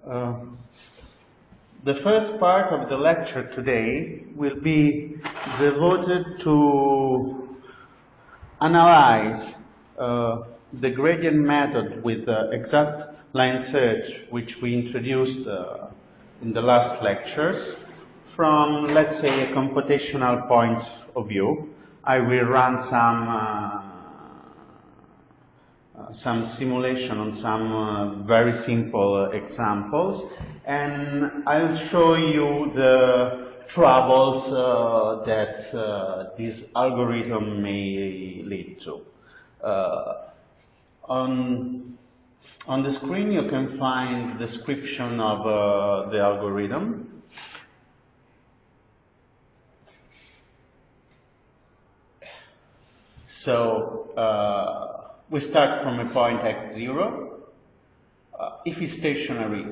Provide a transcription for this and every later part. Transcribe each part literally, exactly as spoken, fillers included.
Uh, the first part of the lecture today will be devoted to analyze uh, the gradient method with uh, exact line search, which we introduced uh, in the last lectures, from, let's say, a computational point of view. I will run some uh, uh, some simulation on some uh, very simple uh, examples, and I'll show you the troubles uh, that uh, this algorithm may lead to. Uh, on, on the screen you can find the description of uh, the algorithm. So uh, we start from a point x zero. Uh, if it's stationary,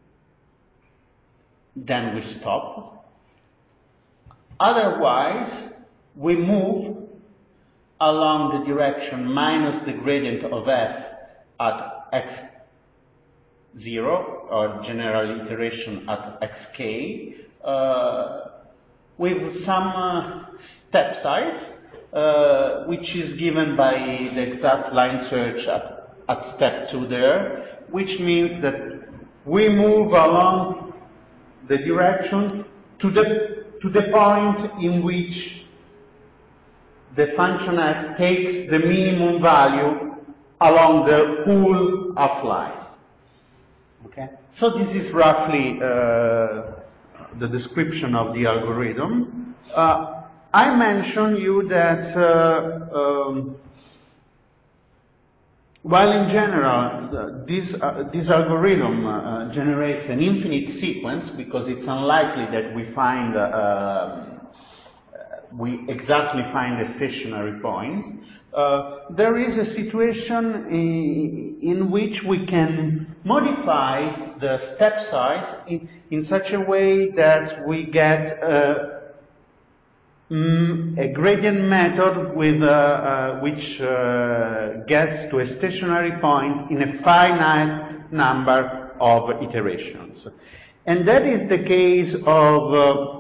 then we stop. Otherwise, we move along the direction minus the gradient of f at x zero, or general iteration at xk, uh, with some uh, step size, uh, which is given by the exact line search at, at step two there, which means that we move along the direction to the, to the point in which the function f takes the minimum value along the whole half-line. Okay? So this is roughly uh, the description of the algorithm. Uh, I mentioned you that uh, um, while in general uh, this, uh, this algorithm uh, generates an infinite sequence, because it's unlikely that we find uh, we exactly find the stationary points, uh, there is a situation in, in which we can modify the step size in, in such a way that we get uh, mm, a gradient method with, uh, uh, which uh, gets to a stationary point in a finite number of iterations. And that is the case of uh,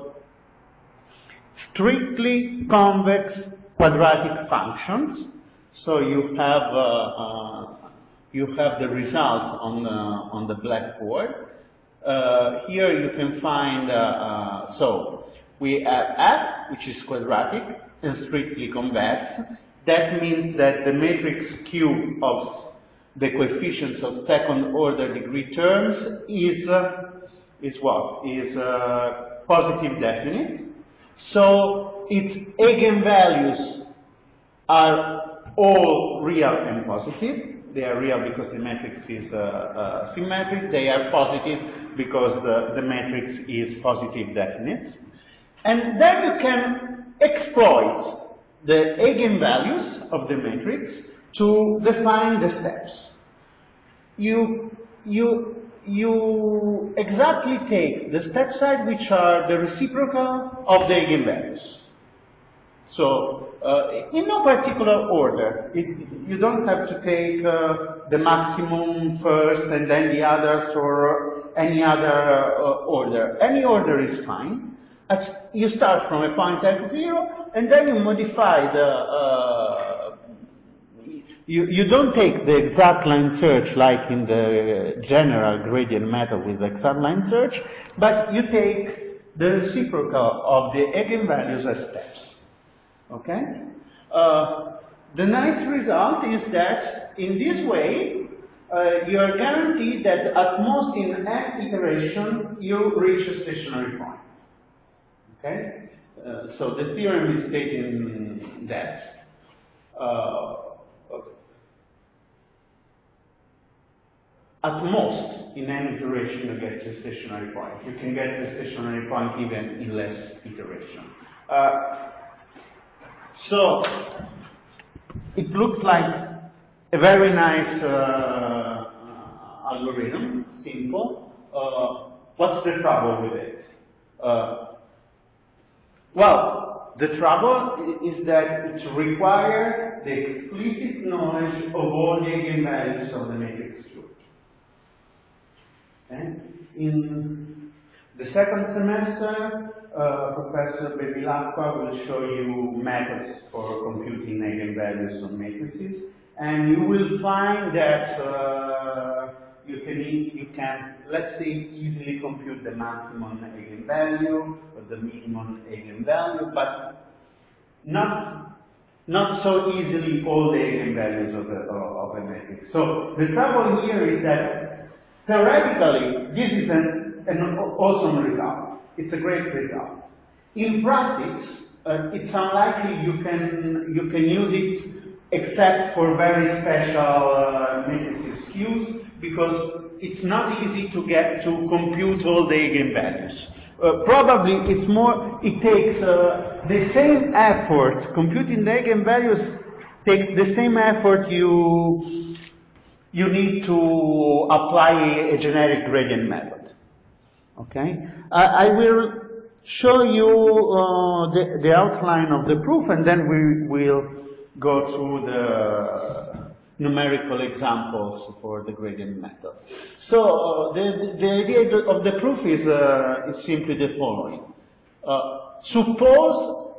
strictly convex quadratic functions. So you have uh, uh, you have the result on the on the blackboard. Uh, here you can find uh, uh, so we have f, which is quadratic and strictly convex. That means that the matrix Q of the coefficients of second order degree terms is uh, is what is uh, positive definite. So its eigenvalues are all real and positive. They are real because the matrix is uh, uh, symmetric. They are positive because the, the matrix is positive definite. And then you can exploit the eigenvalues of the matrix to define the steps. You, you you exactly take the step side which are the reciprocal of the eigenvalues. So uh, in no particular order. It, you don't have to take uh, the maximum first and then the others, or any other uh, order. Any order is fine. At, you start from a point x zero and then you modify the uh, You, you don't take the exact line search like in the general gradient method with the exact line search, but you take the reciprocal of the eigenvalues as steps. Okay? Uh, the nice result is that in this way, uh, you are guaranteed that at most in n iteration, you reach a stationary point. Okay? Uh, so the theorem is stating that. Uh, At most, in any iteration, you get to a stationary point. You can get to a stationary point even in less iteration. Uh, so, it looks like a very nice uh, algorithm, simple. Uh, what's the trouble with it? Uh, well, the trouble is that it requires the explicit knowledge of all the eigenvalues of the matrix Q. Okay? in the second semester, uh, Professor Bevilacqua will show you methods for computing eigenvalues on matrices, and you will find that uh, you can, you can, let's say, easily compute the maximum eigenvalue or the minimum eigenvalue, but not, not so easily all the eigenvalues of, the, of a matrix. So the trouble here is that theoretically, this is an, an awesome result. It's a great result. In practice, uh, it's unlikely you can, you can use it except for very special uh, matrices Qs, because it's not easy to get to compute all the eigenvalues. Uh, probably it's more, it takes uh, the same effort, computing the eigenvalues takes the same effort you, you need to apply a, a generic gradient method. Okay? I, I will show you uh, the, the outline of the proof, and then we will go through the numerical examples for the gradient method. So uh, the, the idea of the proof is, uh, is simply the following. Uh, suppose,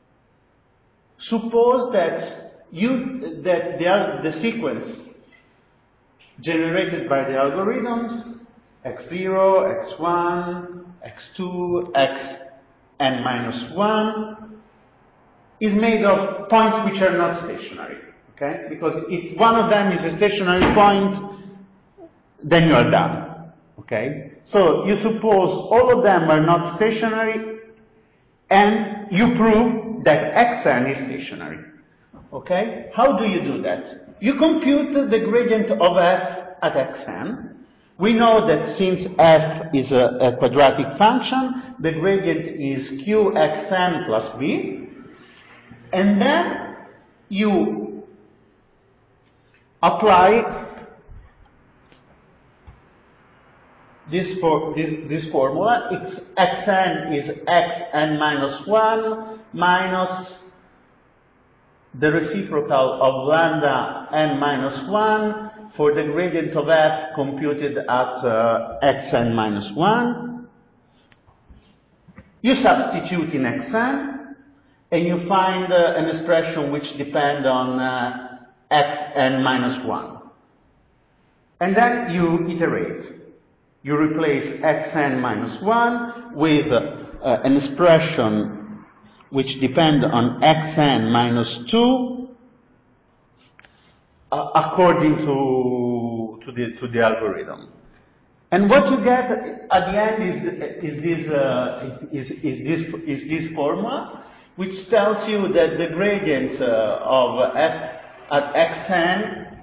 suppose that you that the, the sequence generated by the algorithms x zero, x one, x two, x n minus one is made of points which are not stationary. Okay? Because if one of them is a stationary point, then you are done. Okay? So you suppose all of them are not stationary, and you prove that xn is stationary. Okay? How do you do that? You compute the gradient of f at xn. We know that since f is a, a quadratic function, the gradient is qxn plus b. And then you apply this, for, this, this formula. It's xn is xn minus one minus the reciprocal of lambda n minus one for the gradient of f computed at uh, xn minus one. You substitute in xn, and you find uh, an expression which depends on uh, xn minus one. And then you iterate. You replace xn minus one with uh, an expression which depends on xn minus two uh, according to, to, the, to the algorithm. And what you get at the end is, is, this, uh, is, is, this, is this formula, which tells you that the gradient uh, of f at xn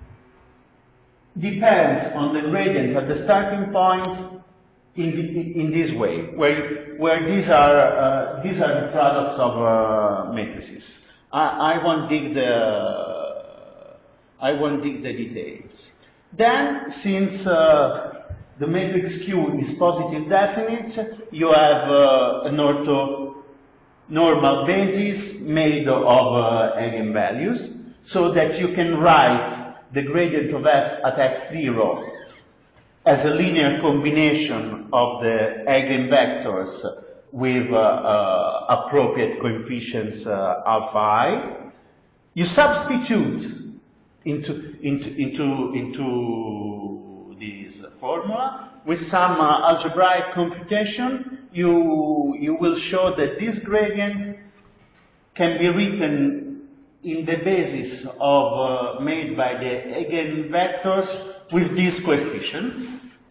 depends on the gradient at the starting point in, the, in this way, where, where these, are, uh, these are the products of uh, matrices. I, I won't dig the I won't dig the details. Then, since uh, the matrix Q is positive definite, you have uh, an orthonormal basis made of uh, eigenvalues, so that you can write the gradient of f at x zero as a linear combination of the eigenvectors with uh, uh, appropriate coefficients uh, alpha I. You substitute into, into, into, into this formula with some uh, algebraic computation. You, you will show that this gradient can be written in the basis of uh, made by the eigenvectors with these coefficients.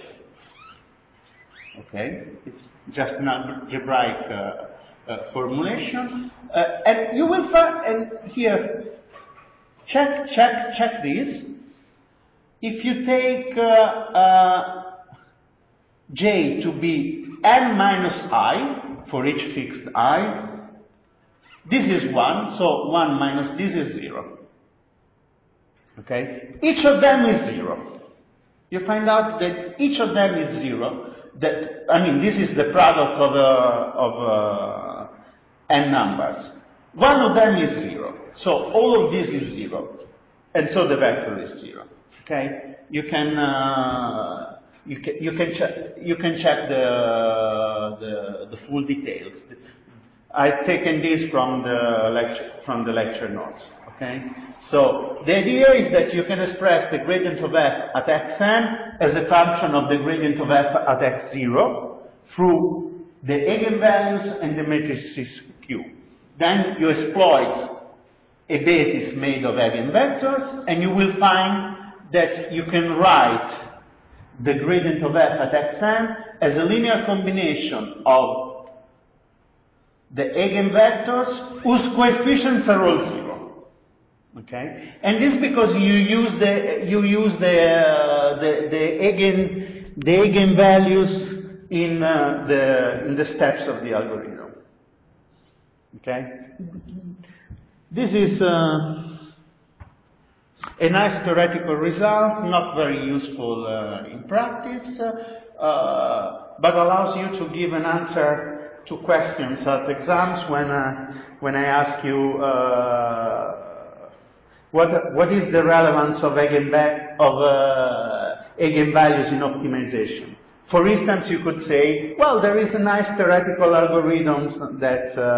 Okay, it's just an algebraic uh, uh, formulation, uh, and you will find, and here, check, check, check this. If you take uh, uh, j to be n minus I for each fixed I, this is one, so one minus this is zero. Okay? Each of them is zero. You find out that each of them is zero. That, I mean, this is the product of, uh, of uh, n numbers. One of them is zero. So all of this is zero. And so the vector is zero. Okay? You can, uh, You can you can check you can check the the, the full details. I've taken this from the lecture from the lecture notes. Okay, so the idea is that you can express the gradient of f at xn as a function of the gradient of f at x zero through the eigenvalues and the matrices Q. Then you exploit a basis made of eigenvectors, and you will find that you can write the gradient of f at xn as a linear combination of the eigenvectors whose coefficients are all zero. Okay, and this because you use the you use the uh, the the eigen the eigenvalues in uh, the in the steps of the algorithm. Okay, this is uh, a nice theoretical result, not very useful uh, in practice, uh, but allows you to give an answer to questions at exams when uh, when I ask you. Uh, What, what is the relevance of, eigenva of uh, eigenvalues in optimization? For instance, you could say, well, there is a nice theoretical algorithm that, uh,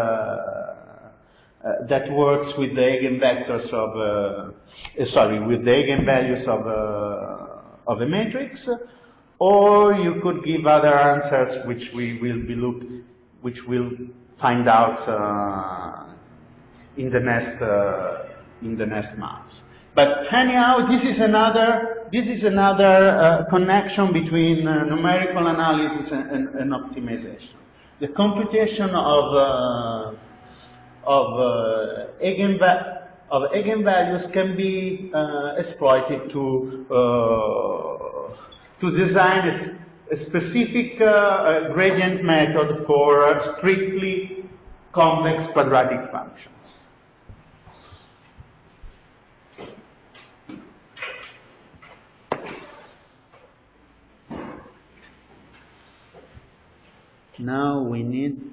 uh, that works with the eigenvectors of, uh, sorry, with the eigenvalues of, uh, of a matrix, or you could give other answers which we will be look, which we'll find out uh, in the next uh, in the next months. But anyhow, this is another, this is another uh, connection between uh, numerical analysis and, and, and optimization. The computation of, uh, of, uh, eigenva of eigenvalues can be uh, exploited to, uh, to design a, a specific uh, gradient method for uh, strictly convex quadratic functions. Now we need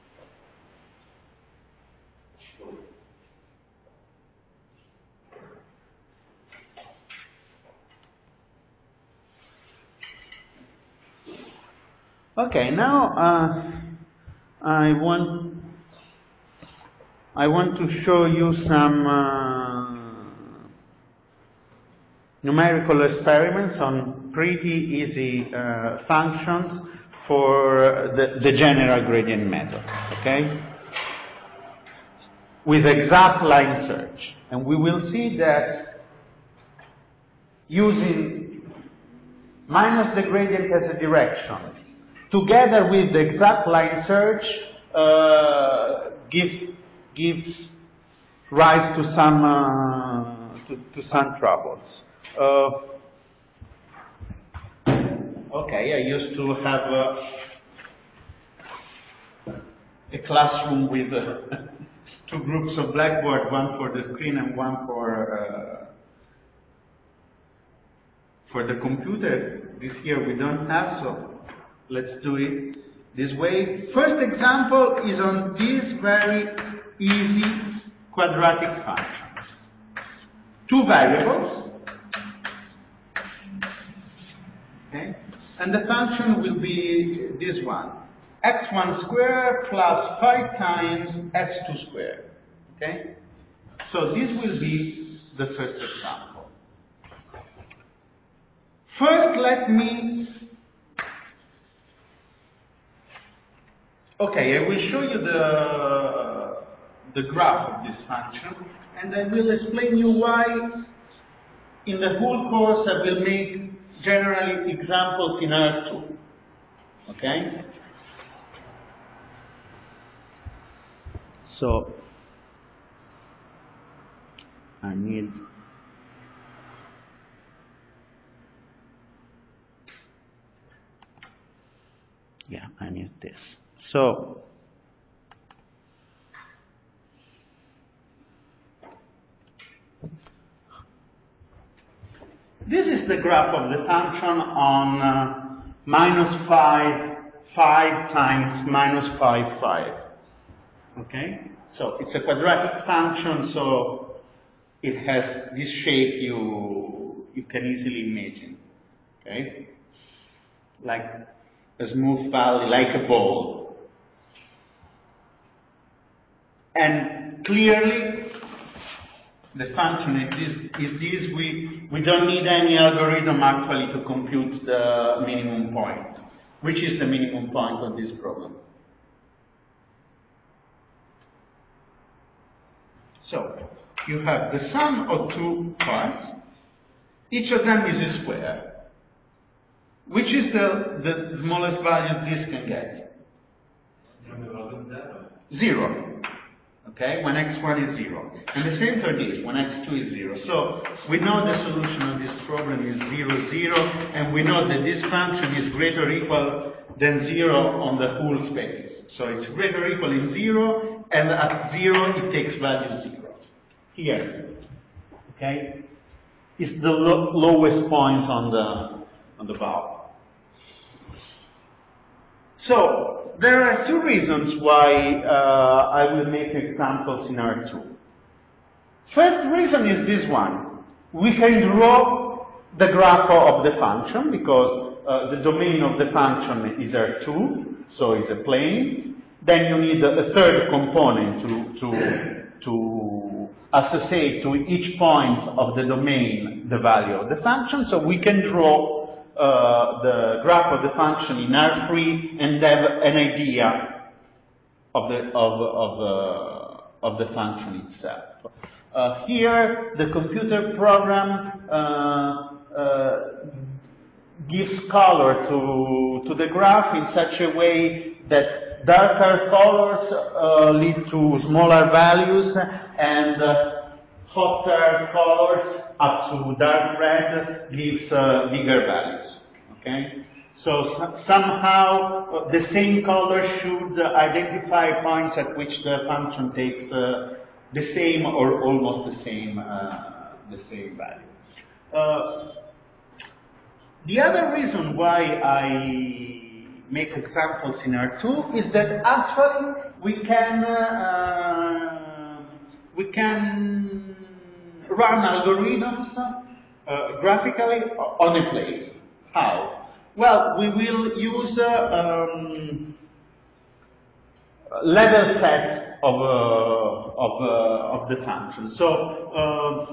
okay, now uh, I want I want to show you some uh, numerical experiments on pretty easy uh, functions for the, the general gradient method, okay? With exact line search. And we will see that using minus the gradient as a direction, together with the exact line search, uh, gives, gives rise to some, uh, to, to some troubles. Uh, Okay, I used to have uh, a classroom with uh, two groups of blackboard, one for the screen and one for uh, for the computer. This year we don't have, so let's do it this way. First example is on these very easy quadratic functions. Two variables. Okay. And the function will be this one, x one squared plus five times x two squared. Okay? So this will be the first example. First, let me... Okay, I will show you the, the graph of this function, and I will explain you why in the whole course I will make generally examples in R two, okay? So, I need, yeah, I need this. So, this is the graph of the function on uh, minus five, five times minus five, five. Okay? So it's a quadratic function, so it has this shape you, you can easily imagine. Okay? like a smooth valley, like a ball. And clearly, the function is this, is this. We, we don't need any algorithm actually to compute the minimum point. Which is the minimum point of this problem? So, you have the sum of two parts. Each of them is a square. Which is the, the smallest value this can get? Zero. Okay, when x one is zero. And the same for this, when x two is zero. So we know the solution of this problem is zero, zero, and we know that this function is greater or equal than zero on the whole space. So it's greater or equal in zero, and at zero it takes value zero. Here, okay, is the lo lowest point on the on the bow. So, there are two reasons why uh, I will make examples in R two. First reason is this one. We can draw the graph of the function because uh, the domain of the function is R two, so it's a plane. Then you need a third component to, to, to associate to each point of the domain the value of the function, so we can draw Uh, the graph of the function in R three and have an idea of the of of uh, of the function itself. Uh, here, the computer program uh, uh, gives color to to the graph in such a way that darker colors uh, lead to smaller values and uh, hotter colors up to dark red gives uh, bigger values. Okay, so, so somehow uh, the same color should uh, identify points at which the function takes uh, the same or almost the same uh, the same value. Uh, the other reason why I make examples in R two is that actually we can uh, we can run algorithms uh, graphically on a plane. How? Well, we will use uh, um, level set of uh, of uh, of the function. So, uh,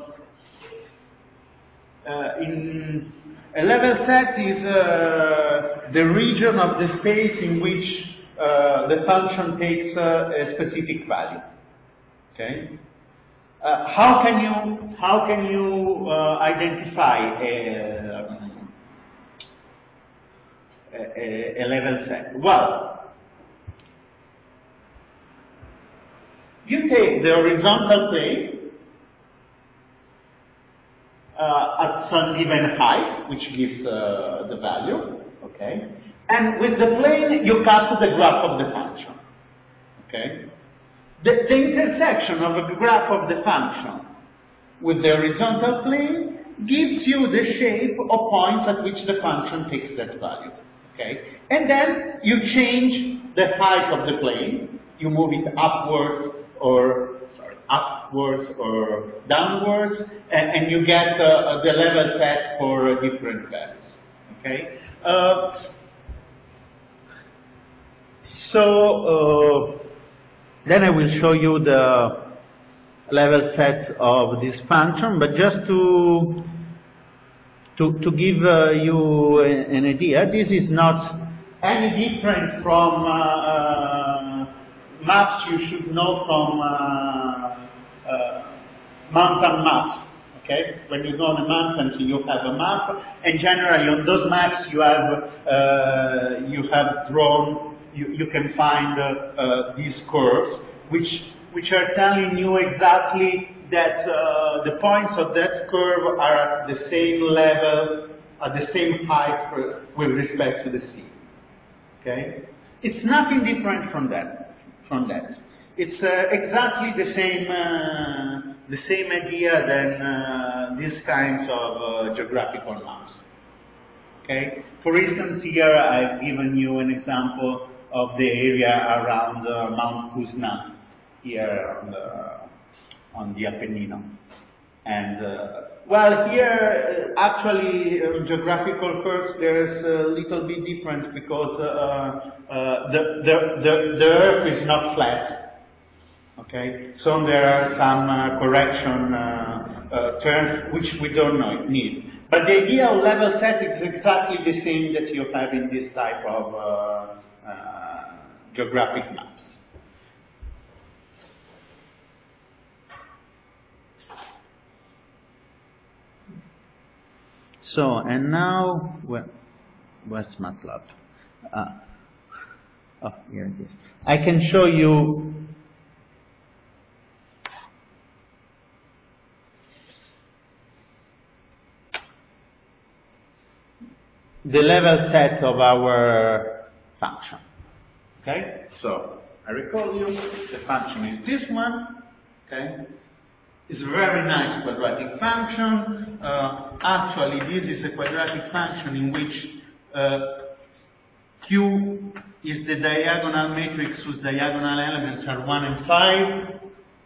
uh, in a level set is uh, the region of the space in which uh, the function takes uh, a specific value. Okay. Uh, how can you how can you uh, identify a, a, a level set? Well, you take the horizontal plane uh, at some given height, which gives uh, the value, okay, and with the plane you cut the graph of the function, okay. The, the intersection of the graph of the function with the horizontal plane gives you the shape of points at which the function takes that value. Okay? And then you change the height of the plane. You move it upwards or sorry, upwards or downwards, and, and you get uh, the level set for uh, different values. Okay? Uh, so. Uh, Then I will show you the level set of this function, but just to to, to give uh, you an idea, this is not any different from uh, uh, maps you should know from uh, uh, mountain maps. Okay, when you go on a mountain, you have a map, and generally on those maps you have uh, you have drawn. You, you can find uh, uh, these curves, which which are telling you exactly that uh, the points of that curve are at the same level, at the same height for, with respect to the sea. Okay, it's nothing different from that. From that, it's uh, exactly the same uh, the same idea than uh, these kinds of uh, geographical maps. Okay, for instance, here I've given you an example of the area around uh, Mount Kuzna here on the, on the Apennino. And uh, well, here uh, actually um, geographical curves, there's a little bit difference because uh, uh, the, the, the, the Earth is not flat. Okay, so there are some uh, correction uh, uh, terms which we don't know, need. But the idea of level set is exactly the same that you have in this type of uh, uh, geographic maps. So, and now, where, where's MATLAB? Uh, oh, here it is. I can show you the level set of our function. Okay? So, I recall you, the function is this one. Okay? It's a very nice quadratic function. Uh, actually, this is a quadratic function in which uh, Q is the diagonal matrix whose diagonal elements are one and five.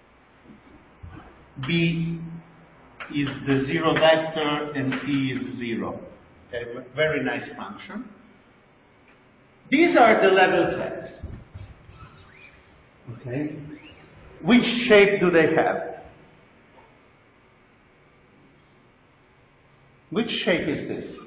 B is the zero vector and C is zero. Okay, very nice function. These are the level sets. Okay. Which shape do they have? Which shape is this?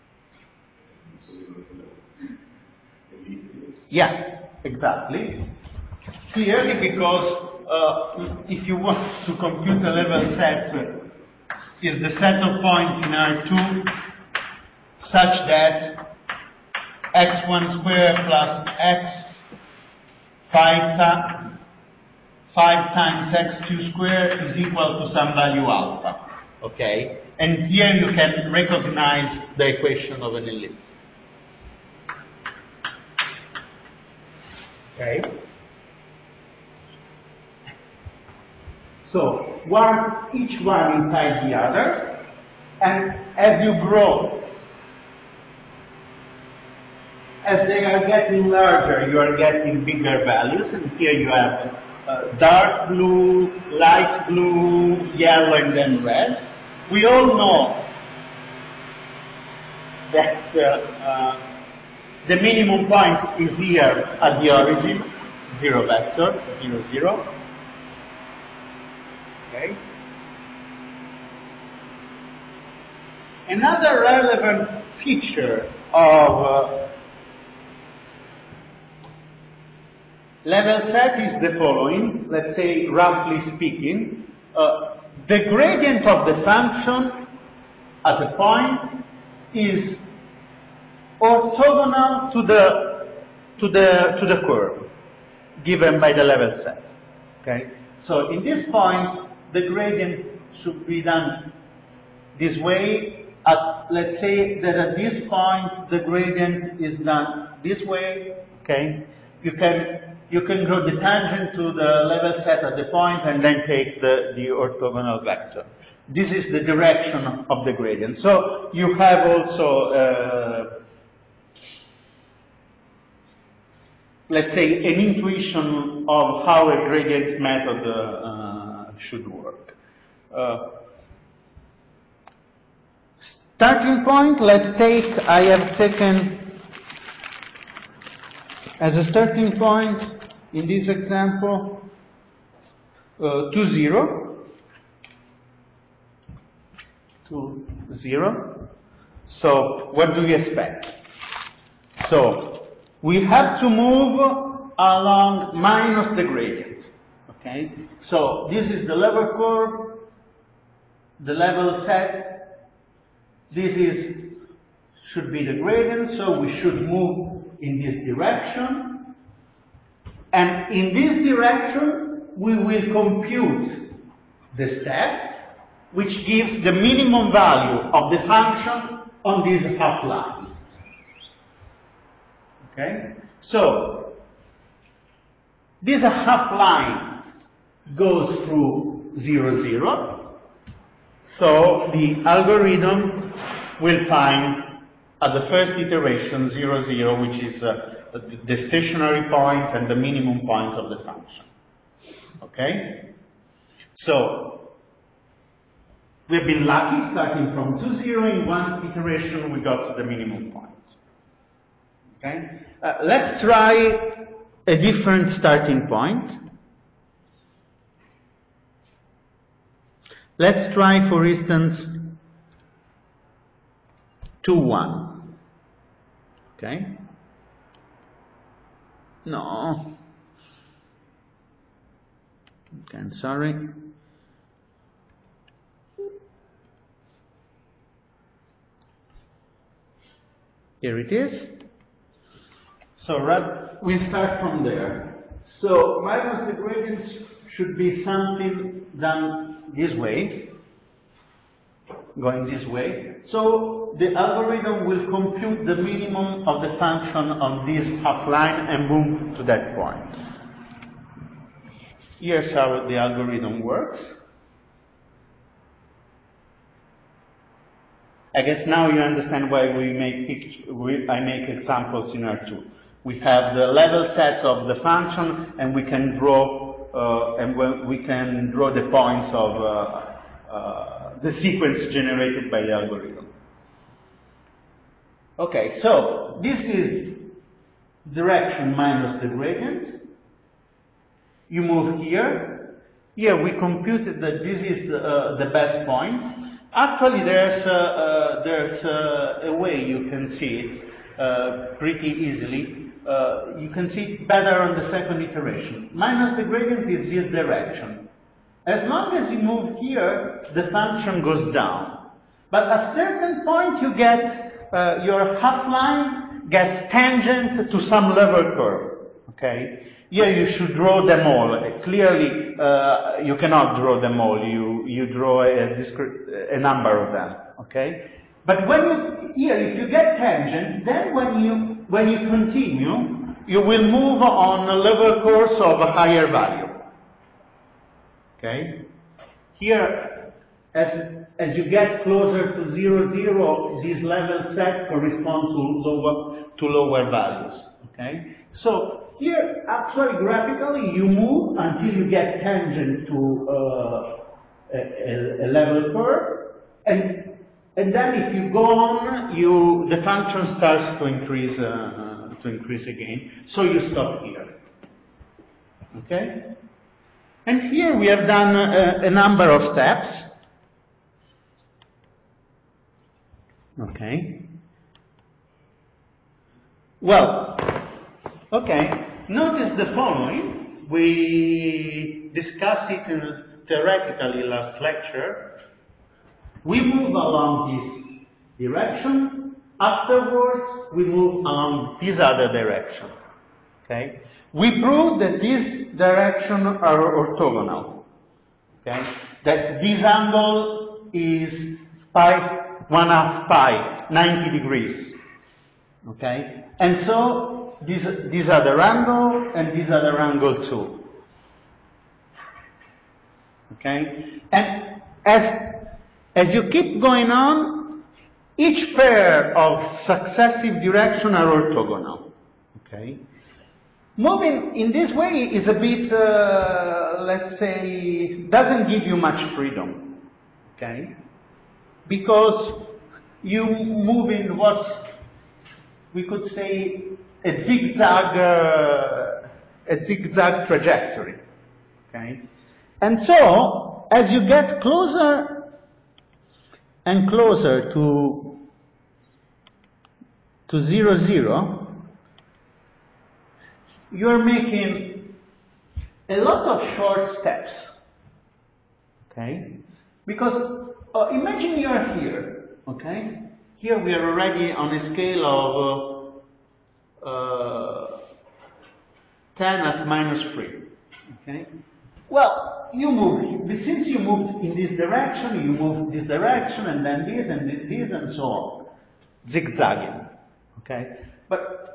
Yeah, exactly. Clearly, because uh, if you want to compute a level set, uh, is the set of points in R two such that x one squared plus x five, ta five times x two squared is equal to some value alpha. Okay? And here you can recognize the equation of an ellipse. Okay? So, one, each one inside the other, and as you grow, as they are getting larger, you are getting bigger values, and here you have uh, dark blue, light blue, yellow, and then red. We all know that uh, uh, the minimum point is here at the origin, zero vector, zero, zero. Okay. Another relevant feature of uh, level set is the following. Let's say, roughly speaking, uh, the gradient of the function at a point is orthogonal to the to the to the curve given by the level set. Okay. So in this point, the gradient should be done this way. At, let's say that at this point the gradient is done this way. Okay. You can you can draw the tangent to the level set at the point and then take the, the orthogonal vector. This is the direction of the gradient. So you have also uh, let's say an intuition of how a gradient method uh, uh, should work. Uh, starting point, let's take, I have taken as a starting point in this example uh, two, zero. two, zero. So what do we expect? So we have to move along minus the gradient. Okay? So this is the level curve, the level set. This is should be the gradient, so we should move in this direction. And in this direction, we will compute the step, which gives the minimum value of the function on this half line. Okay? So, this half line goes through zero, zero. So, the algorithm will find at the first iteration zero, zero, which is uh, the stationary point and the minimum point of the function. Okay? So, We've been lucky, starting from two, zero, in one iteration we got to the minimum point. Okay? Uh, let's try a different starting point. Let's try, for instance, two, one. Okay? No. Okay, I'm sorry. Here it is. So right, we start from there. So minus the gradients should be something done this way, going this way. So the algorithm will compute the minimum of the function on this half line and move to that point. Here's how the algorithm works. I guess now you understand why we make picture, we, I make examples in R two. We have the level sets of the function, and we can draw uh, and we can draw the points of uh, uh, the sequence generated by the algorithm. Okay, so this is direction minus the gradient. You move here. Here we computed that this is the, uh, the best point. Actually, there's a, uh, there's a, a way you can see it uh, pretty easily. Uh, you can see it better on the second iteration. Minus the gradient is this direction. As long as you move here, the function goes down. But at a certain point, you get uh, your half line gets tangent to some level curve. Okay. Here you should draw them all. Clearly, uh, you cannot draw them all. You you draw a, a number of them. Okay. But when you here, if you get tangent, then when you when you continue, you will move on a level course of a higher value. Okay. Here, as as you get closer to zero zero, these level set correspond to lower to lower values. Okay. So here, actually, graphically, you move until you get tangent to uh, a, a level curve, and and then if you go on, you the function starts to increase uh, to increase again. So you stop here. Okay. And here we have done a, a number of steps. Okay. Well, okay. Notice the following. We discussed it in theoretically last lecture. We move along this direction. Afterwards, we move along this other direction. Okay? We proved that these directions are orthogonal. Okay? That this angle is pi, one half pi, ninety degrees. Okay? And so, this, this other angle and this other angle too. Okay? And as, as you keep going on, each pair of successive directions are orthogonal. Okay? Moving in this way is a bit, uh, let's say, doesn't give you much freedom. Okay? Because you move in what we could say a zigzag, uh, a zigzag trajectory. Okay? And so, as you get closer and closer to, to zero, zero, you're making a lot of short steps. Okay? Because uh, imagine you're here. Okay? Here we are already on a scale of uh, uh, ten at minus three. Okay? Well, you move, but since you moved in this direction, you move this direction, and then this, and this, and so on. Zigzagging. Okay? But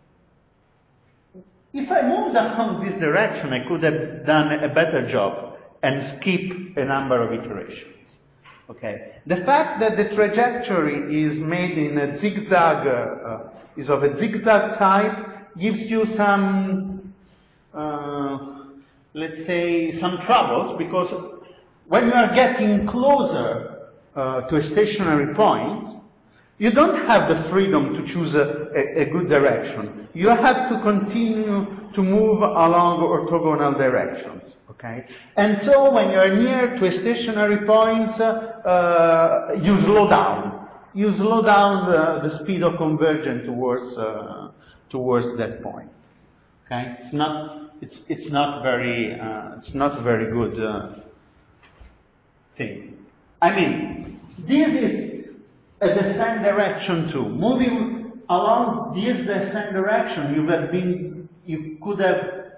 if I moved along this direction, I could have done a better job and skip a number of iterations. Okay. The fact that the trajectory is made in a zigzag, uh, uh, is of a zigzag type, gives you some, uh, let's say, some troubles, because when you are getting closer uh, to a stationary point, you don't have the freedom to choose a, a, a good direction. You have to continue to move along orthogonal directions, okay? And so when you're near to a stationary point, uh, uh, you slow down. You slow down the, the speed of convergence towards, uh, towards that point, okay? It's not, it's, it's not very, uh, it's not a very good uh, thing. I mean, this is a descent direction too. Moving along this descent direction, you have been, you could have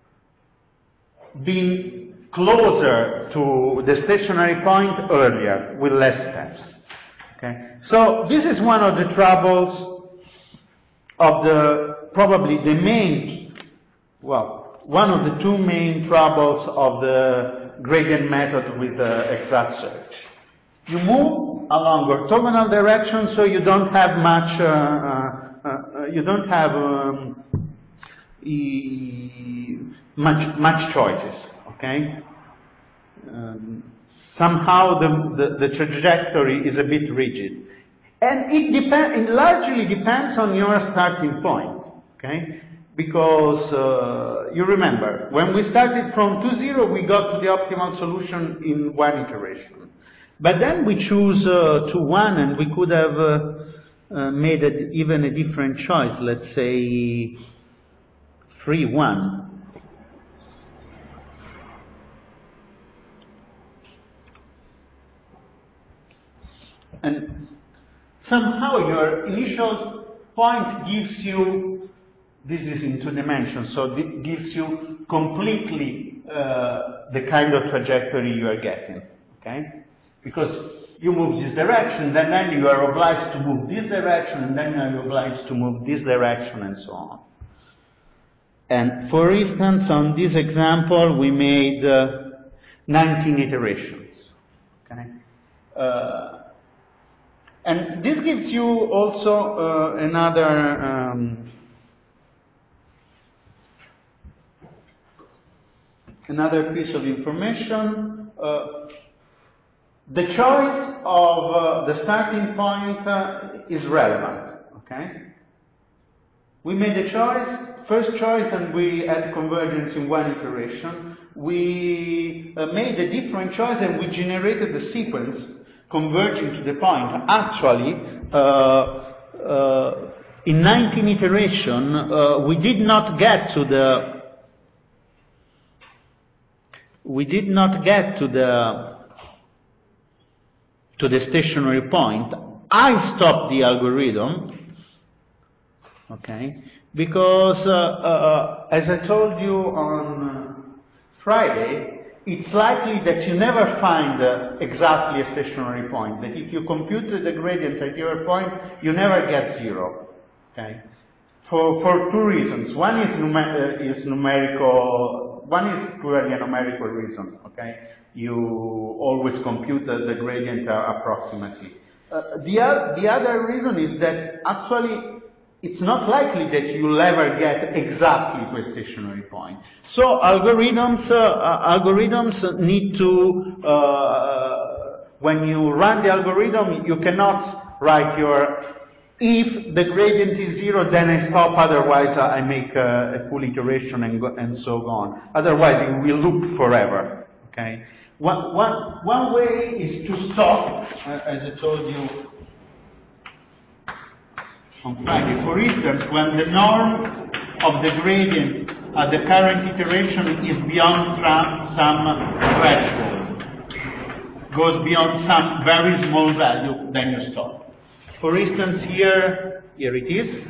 been closer to the stationary point earlier with less steps. Okay, so this is one of the troubles of the probably the main, well, one of the two main troubles of the gradient method with the exact search. You move along orthogonal direction, so you don't have much, uh, uh, uh, you don't have um, e much much choices. Okay. Um, somehow the, the the trajectory is a bit rigid, and it depend. It largely depends on your starting point. Okay. Because uh, you remember when we started from two zero, we got to the optimal solution in one iteration. But then we choose uh, two one, and we could have uh, uh, made a, even a different choice. Let's say three one. And somehow your initial point gives you, this is in two dimensions, so it gives you completely uh, the kind of trajectory you are getting. Okay. Because you move this direction, then, then you are obliged to move this direction, and then you are obliged to move this direction, and so on. And for instance, on this example, we made uh, nineteen iterations. Okay? Uh, and this gives you also uh, another um, another piece of information. Uh, The choice of uh, the starting point uh, is relevant, okay? We made a choice, first choice, and we had convergence in one iteration. We uh, made a different choice and we generated the sequence converging to the point. Actually, uh, uh, in nineteen iteration, uh, we did not get to the, we did not get to the, to the stationary point. I stopped the algorithm, okay, because uh, uh, as I told you on Friday, it's likely that you never find uh, exactly a stationary point, that if you compute the gradient at your point, you never get zero, okay, for, for two reasons. One is, numer uh, is numerical, one is purely a numerical reason, okay. You always compute the, the gradient uh, approximately. Uh, the, uh, the other reason is that actually it's not likely that you'll ever get exactly to a stationary point. So algorithms, uh, uh, algorithms need to, uh, when you run the algorithm, you cannot write your, if the gradient is zero, then I stop, otherwise I make a, a full iteration and, go, and so on. Otherwise it will loop forever. Okay. One, one, one way is to stop, uh, as I told you on Friday. For instance, when the norm of the gradient at the current iteration is beyond some threshold, goes beyond some very small value, then you stop. For instance, here, here it is.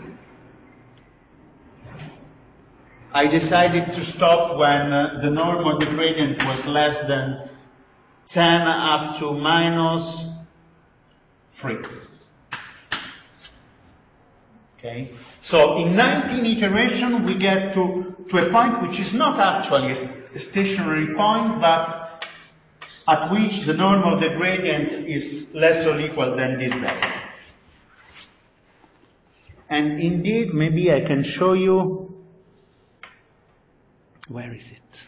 I decided to stop when uh, the norm of the gradient was less than ten up to minus three. Okay. So in nineteen iteration, we get to, to a point which is not actually a stationary point, but at which the norm of the gradient is less or equal than this value. And indeed, maybe I can show you, where is it?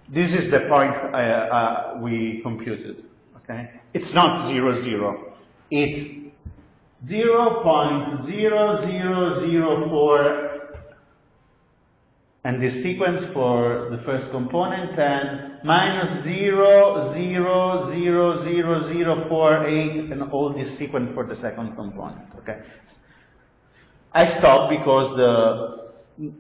This is the point uh, uh, we computed. Okay, it's not zero zero. It's zero point zero zero zero four. And this sequence for the first component, and minus zero, zero, zero, zero, zero, four, eight, and all this sequence for the second component, okay? I stop because the,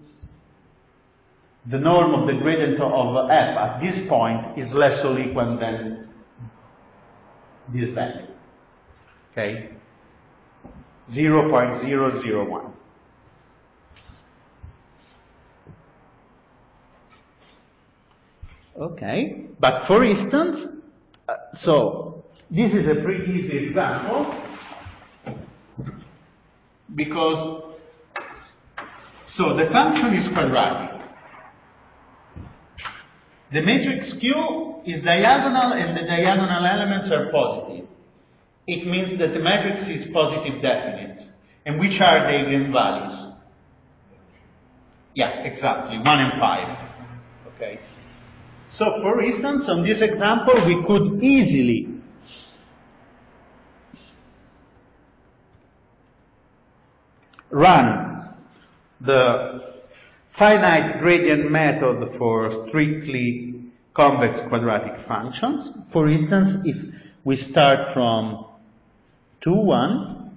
the norm of the gradient of f at this point is less soliquent than this value, okay? zero point zero zero one. Okay, but for instance, uh, so this is a pretty easy example because, so the function is quadratic. The matrix Q is diagonal and the diagonal elements are positive. It means that the matrix is positive definite. And which are the eigenvalues? Yeah, exactly, one and five. Okay. So, for instance, on this example, we could easily run the finite gradient method for strictly convex quadratic functions. For instance, if we start from two, one,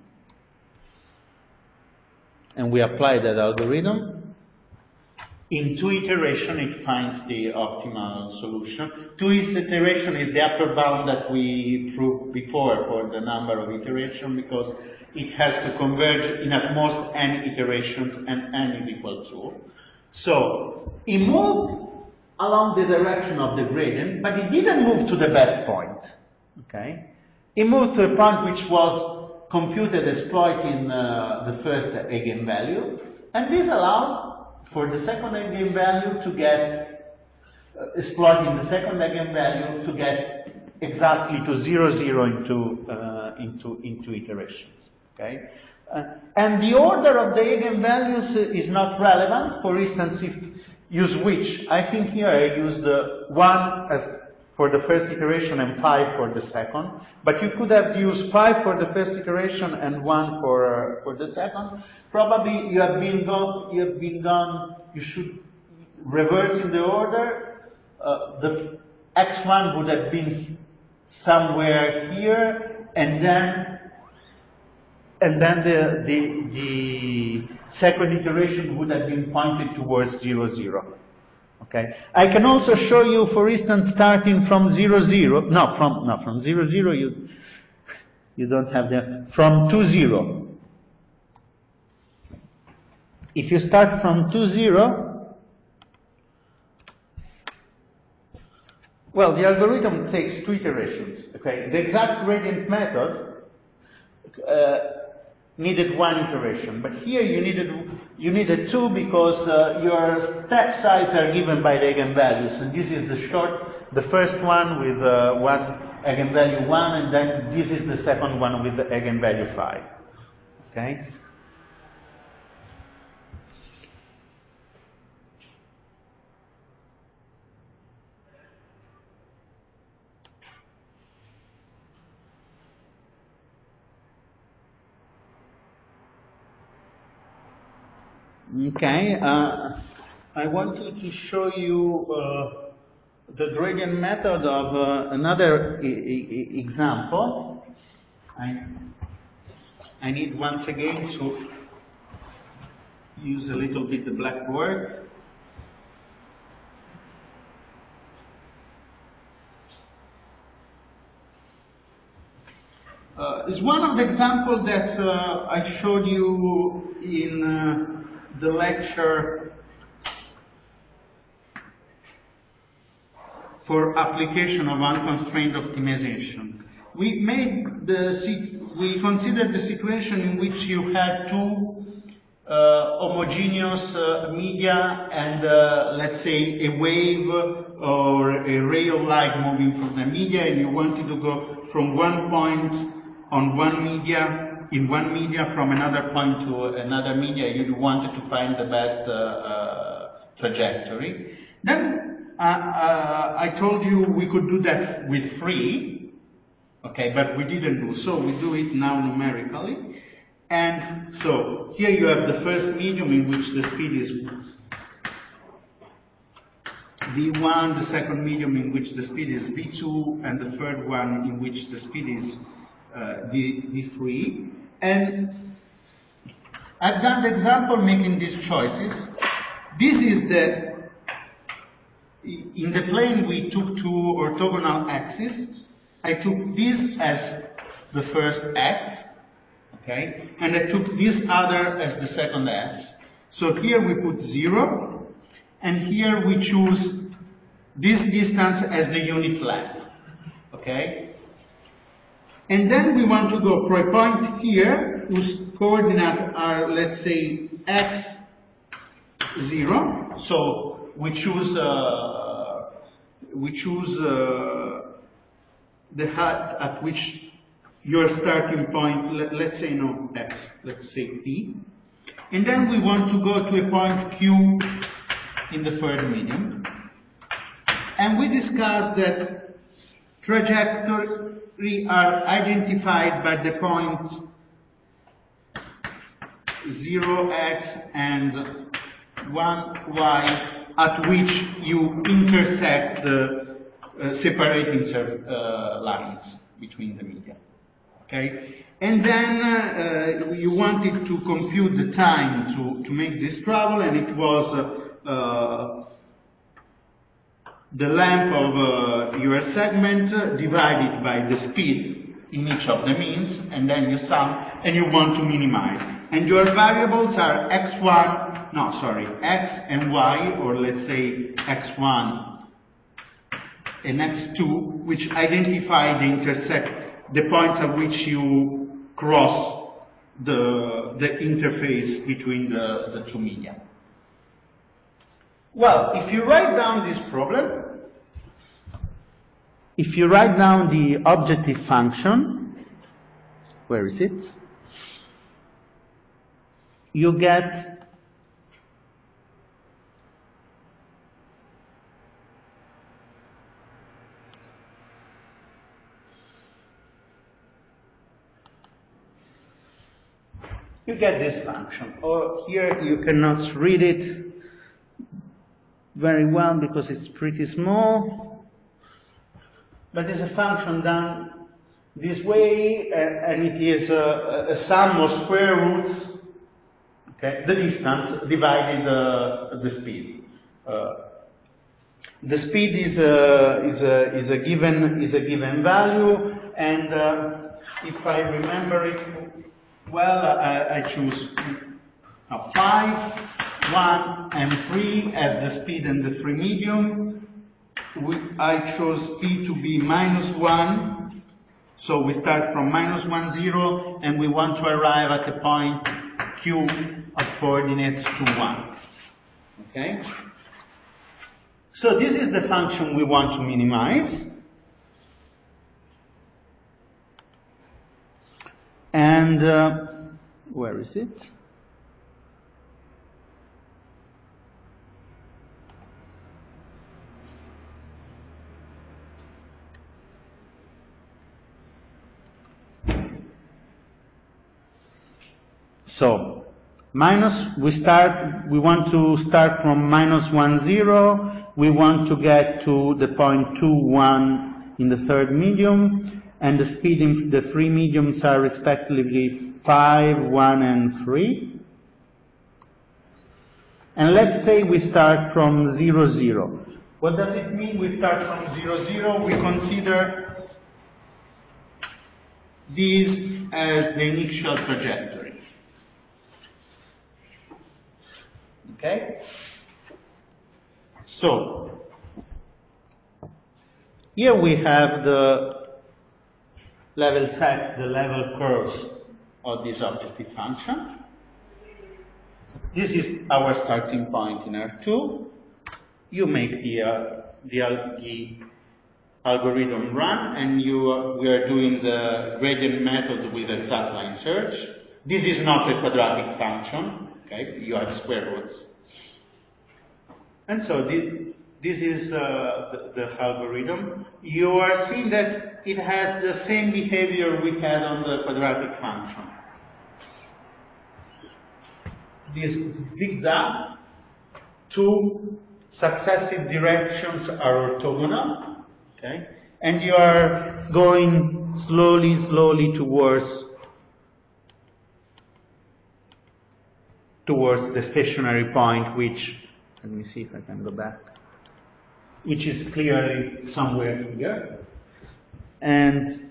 and we apply that algorithm, in two iterations, it finds the optimal solution. Two iteration is the upper bound that we proved before for the number of iterations because it has to converge in at most n iterations and n is equal to. So it moved along the direction of the gradient, but it didn't move to the best point. Okay? It moved to a point which was computed exploiting uh, the first eigenvalue, and this allowed for the second eigenvalue to get, uh, exploiting the second eigenvalue to get exactly to zero, zero into, uh, into, into iterations, okay? Uh, and the order of the eigenvalues is not relevant. For instance, if you switch, I think here I use the one as for the first iteration and five for the second, but you could have used five for the first iteration and one for, uh, for the second. Probably you have been gone, you have been gone, you should reverse in the order. Uh, the x one would have been somewhere here, and then, and then the, the, the second iteration would have been pointed towards zero, zero. Okay. I can also show you, for instance, starting from zero, zero, no, from, no, from zero, zero, you, you don't have the, from two, zero. If you start from two, zero, well, the algorithm takes two iterations, okay? The exact gradient method uh, needed one iteration, but here you needed, you needed two because uh, your step size are given by the eigenvalues, and this is the short, the first one with uh, one eigenvalue one, and then this is the second one with the eigenvalue five, okay? Okay, uh, I wanted to show you uh, the gradient method of uh, another e e example. I, I need once again to use a little bit the blackboard. Uh, it's one of the examples that uh, I showed you in uh, the lecture for application of unconstrained optimization. We made the, we considered the situation in which you had two uh, homogeneous uh, media and uh, let's say a wave or a ray of light moving from the media, and you wanted to go from one point on one media, in one media from another point to another media. You wanted to find the best uh, uh, trajectory. Then uh, I told you we could do that with free, okay, but we didn't do so. We do it now numerically. And so here you have the first medium in which the speed is v one, the second medium in which the speed is v two, and the third one in which the speed is uh, v, v3. And I've done the example making these choices. This is the, in the plane we took two orthogonal axes. I took this as the first x, okay, and I took this other as the second s. So here we put zero, and here we choose this distance as the unit length, okay? And then we want to go for a point here whose coordinates are, let's say, x zero. So we choose uh, we choose uh, the height at which your starting point, let, let's say no x, let's say p. And then we want to go to a point q in the third medium. And we discussed that trajectory are identified by the points zero x and one y at which you intersect the uh, separating uh, lines between the media. Okay? And then uh, you wanted to compute the time to, to make this travel, and it was uh, uh, the length of uh, your segment uh, divided by the speed in each of the means, and then you sum, and you want to minimize. And your variables are x one, no, sorry, x and y, or let's say x one and x two, which identify the intersect, the points at which you cross the, the interface between the, the two media. Well, if you write down this problem, if you write down the objective function, where is it? You get you get this function. Or here you cannot read it very well because it's pretty small, but it's a function done this way, uh, and it is a, a sum of square roots, okay, the distance divided uh, the speed. Uh, the speed is a, is a, is a given, is a given value, and uh, if I remember it well, I, I choose uh, five, one, and three as the speed and the free medium. We, I chose p to be minus one, so we start from minus one, zero, and we want to arrive at a point q of coordinates two, one. Okay? So this is the function we want to minimize. And uh, where is it? So, minus, we start, we want to start from minus one, zero, we want to get to the point two, one in the third medium, and the speed in the three mediums are respectively five, one, and three. And let's say we start from zero, zero. What does it mean we start from zero, zero? We consider this as the initial trajectory. Okay? So, here we have the level set, the level curves of this objective function. This is our starting point in R two. You make the, uh, the, the algorithm run, and you, uh, we are doing the gradient method with exact line search. This is not a quadratic function, okay? You have square roots. And so the, this is uh, the, the algorithm. You are seeing that it has the same behavior we had on the quadratic function. This zigzag, two successive directions are orthogonal, okay? And you are going slowly, slowly towards towards the stationary point, which, let me see if I can go back, which is clearly somewhere here. And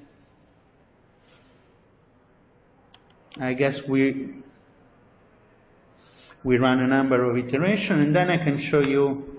I guess we we run a number of iterations, and then I can show you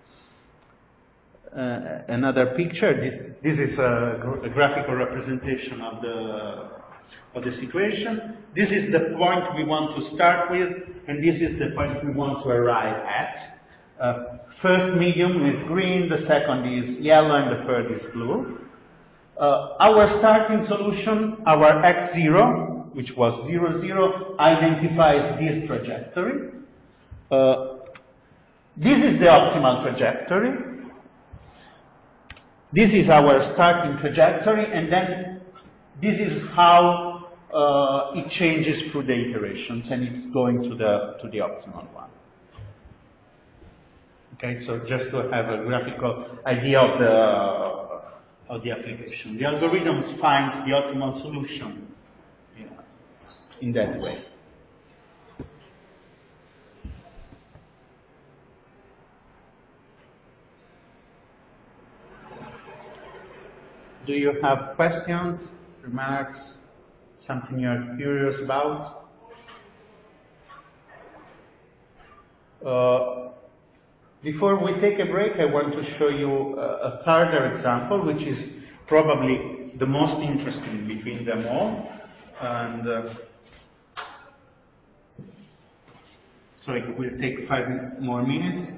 uh, another picture. This, this is a, a graphical representation of the of the situation. This is the point we want to start with, and this is the point we want to arrive at. Uh, first medium is green, the second is yellow, and the third is blue. Uh, our starting solution, our x zero, which was zero, zero, identifies this trajectory. Uh, this is the optimal trajectory. This is our starting trajectory, and then this is how uh, it changes through the iterations, and it's going to the to the optimal one. Okay, so just to have a graphical idea of the of the application, the algorithm finds the optimal solution, you know, in that way. Do you have questions, remarks, something you're curious about? Uh, before we take a break, I want to show you a, a further example, which is probably the most interesting between them all. And uh, so it will take five more minutes.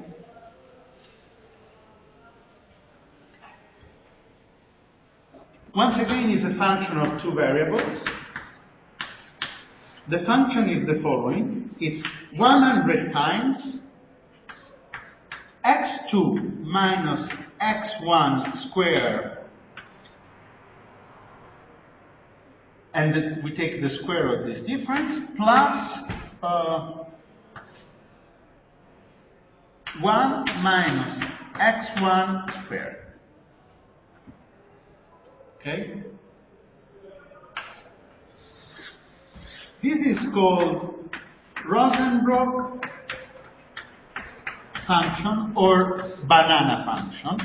Once again, is a function of two variables. The function is the following. It's one hundred times x two minus x one squared, and the, we take the square of this difference, plus uh, one minus x one squared. Okay? This is called Rosenbrock function or banana function.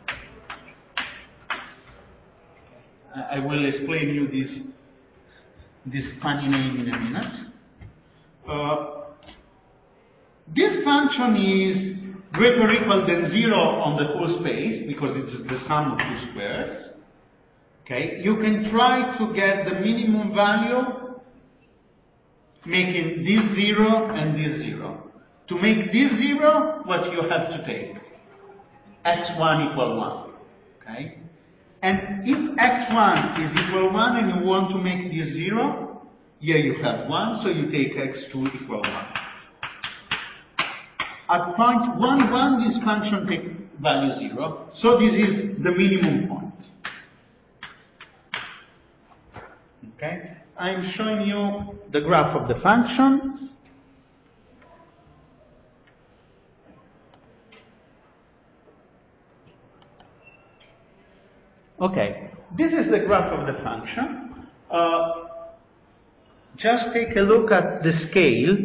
I will explain you this, this funny name in a minute. Uh, this function is greater or equal than zero on the whole space because it's the sum of two squares. Okay, you can try to get the minimum value making this zero and this zero. To make this zero, what you have to take? x one equal one. Okay? And if x one is equal one and you want to make this zero, here you have one, so you take x two equal one. At point one, one, this function takes value zero, so this is the minimum point. Okay? I'm showing you the graph of the function. Okay, this is the graph of the function. Uh, just take a look at the scale.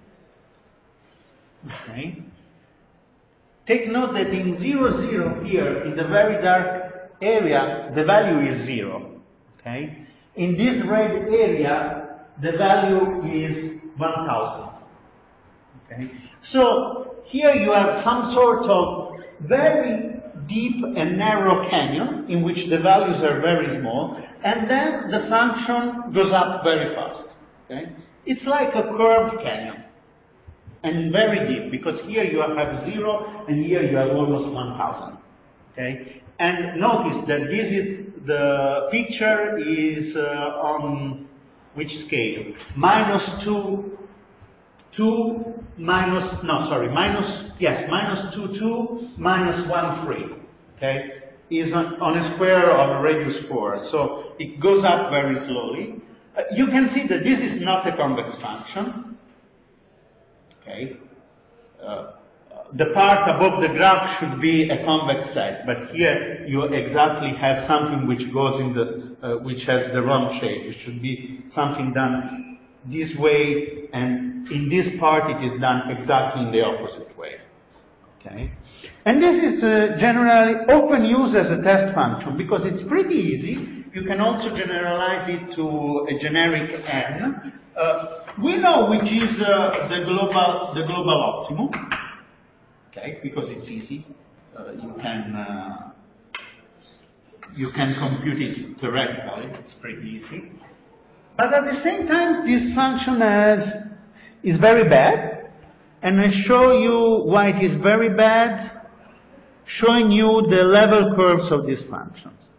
Okay. Take note that in zero, zero here, in the very dark area, the value is zero. Okay. In this red area, the value is one thousand. Okay. So here you have some sort of very deep and narrow canyon in which the values are very small, and then the function goes up very fast. Okay? It's like a curved canyon, and very deep, because here you have zero, and here you have almost one thousand. Okay? And notice that this is, the picture is uh, on which scale? Minus two two minus, no, sorry, minus, yes, minus two, two, minus one, three, okay, is on, on a square of radius four. So it goes up very slowly. Uh, you can see that this is not a convex function, okay. Uh, the part above the graph should be a convex set, but here you exactly have something which goes in the, uh, which has the wrong shape. It should be something done this way, and in this part it is done exactly in the opposite way. Okay? And this is uh, generally often used as a test function because it's pretty easy. You can also generalize it to a generic n. Uh, we know which is uh, the global the global optimum. Okay, because it's easy. Uh, you can uh, you can compute it theoretically. It's pretty easy. But at the same time, this function has, is very bad, and I show you why it is very bad, showing you the level curves of these functions.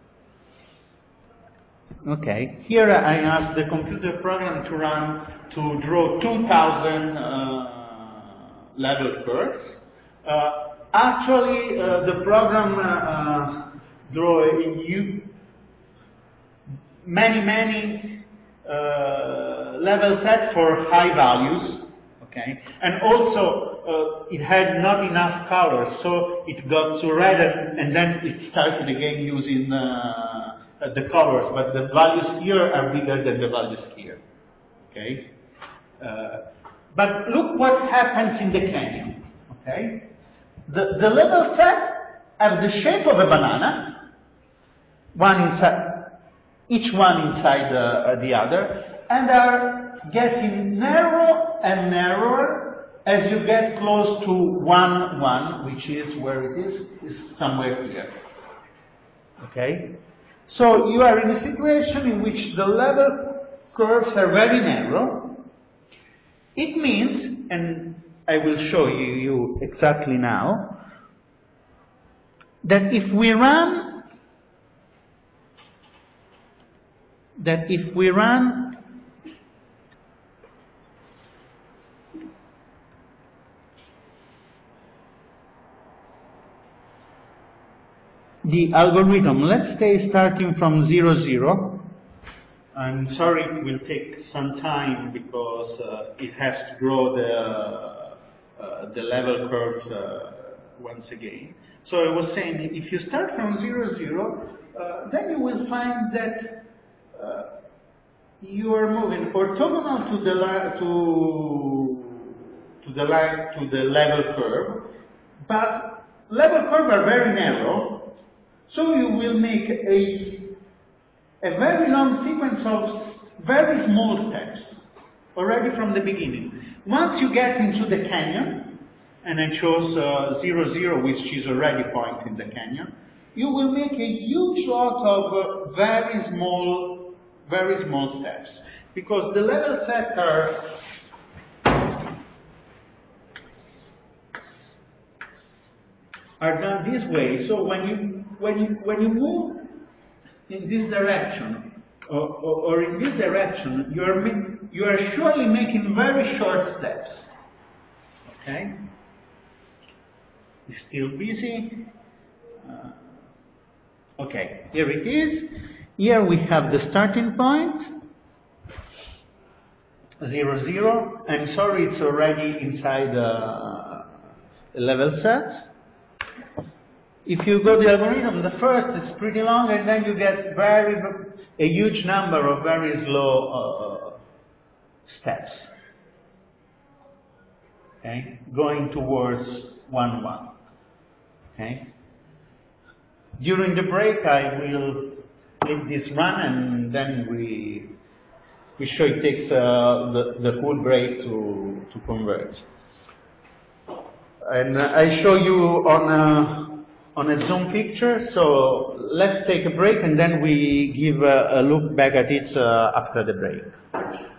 Okay, here I asked the computer program to run, to draw two thousand uh, level curves. Uh, actually, uh, the program uh, uh, draw you many, many Uh, level set for high values, okay, and also uh, it had not enough colors, so it got to red, and, and then it started again using uh, the colors, but the values here are bigger than the values here, okay. Uh, but look what happens in the canyon, okay. The, the level set have the shape of a banana, one inside. Each one inside the, uh, the other, and are getting narrow and narrower as you get close to one, one, which is where it is, is somewhere here. Okay? So you are in a situation in which the level curves are very narrow. It means, and I will show you, you exactly now, that if we run that if we run the algorithm, let's say starting from zero, zero. I'm sorry it will take some time because uh, it has to draw the, uh, the level curves uh, once again. So I was saying, if you start from zero, zero, uh, then you will find that Uh, you are moving orthogonal to the to to the line to the level curve, but level curve are very narrow, so you will make a a very long sequence of very small steps already from the beginning. Once you get into the canyon, and I chose uh, zero zero, which is already a point in the canyon, you will make a huge lot of uh, very small. very small steps, because the level sets are are done this way. So when you when you when you move in this direction or, or, or in this direction, you are you are surely making very short steps. Okay, it's still busy. Uh, okay, here it is. Here we have the starting point, zero, zero. I'm sorry, it's already inside uh, the level set. If you go the algorithm, the first is pretty long, and then you get very a huge number of very slow uh, steps. Okay, going towards one, one. Okay. During the break, I will leave this run, and then we we show it takes uh, the, the whole break to, to converge. And uh, I show you on a, on a zoom picture, so let's take a break and then we give a, a look back at it uh, after the break.